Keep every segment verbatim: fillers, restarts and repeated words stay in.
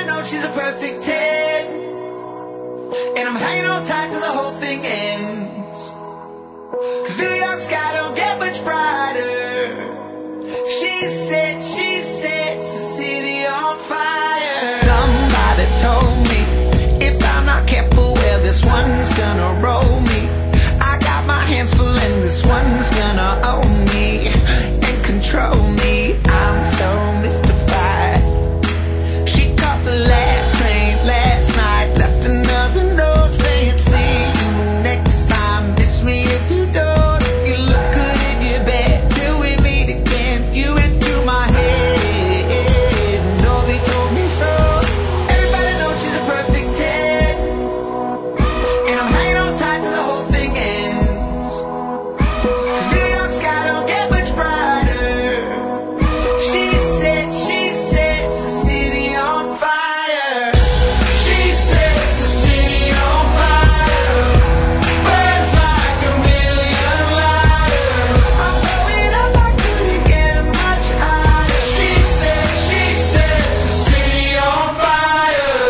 know she's a perfect ten, and I'm hanging on tight till the whole thing ends. Cause New York sky don't get much brighter. She said, she sets the city on fire. Somebody told me if I'm not careful, well, this one's gonna roll me. I got my hands full and this one's gonna own me and control me. I'm so mystified. She caught the last train last night, left another note saying, see you next time. Miss me if you don't. You look good in your bed till we meet again. You into my head. No, they told me so. Everybody knows she's a perfect ten, and I'm hanging on tight till the whole thing ends. Cause New York sky don't get much brighter. She said, she sets the city on fire. She sets the city on fire. Burns like a million lighters. I'm going up, I couldn't get much higher. She said, she sets the city on fire.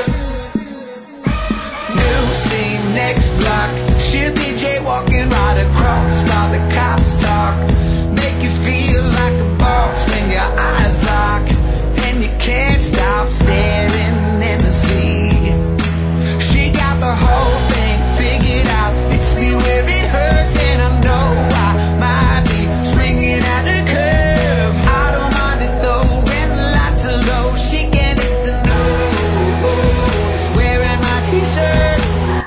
New scene, next block. She'll be jaywalking right across while the cops talk. Make you feel like a boss when your eyes lock, and you can't stop staring endlessly. She got the whole thing figured out. It's me where it hurts, and I know I might be swinging at the curve. I don't mind it though when the lights are low. She can hit the nose, wearing my t-shirt.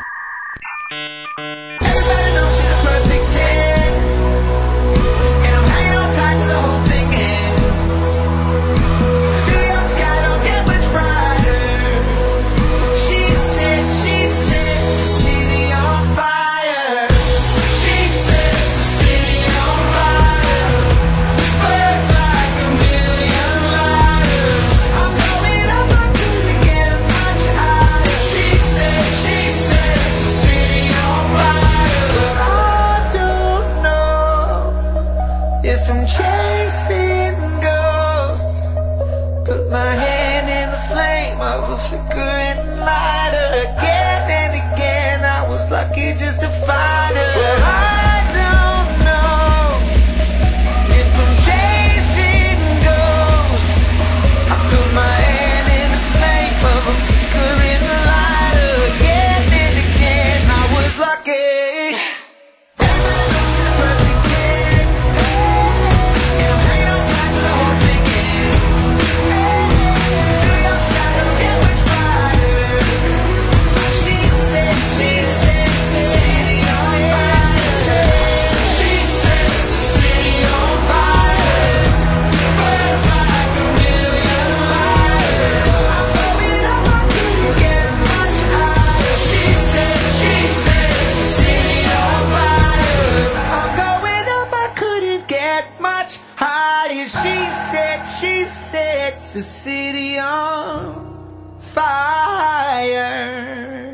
Everybody knows she's a perfect ten, and I'm hanging on tight till the whole thing ends. Cause New York sky don't get much brighter. She said, she sets the city on fire. She sets the city on fire. Burns like a million lighters. I'm going up, I couldn't get much higher. She said, she sets the city on fire. But I don't know if I'm chasing ghosts. Put my hand in the flame of a flickering lighter. Again and again, I was lucky just to find her. Well, I don't know if I'm chasing ghosts. I put my hand in the flame of a flickering lighter. Again and again, I was lucky. Everybody knows she's a perfect ten, and I'm hanging on tight till the whole thing ends. New York sky don't get much brighter. She said, she sets the city on fire. She sets the city on fire. Burns like a million lighters. I'm going up, I couldn't get much higher. She said, she sets the city on fire. I'm going up, I couldn't get much higher. She said, she sets the city on fire.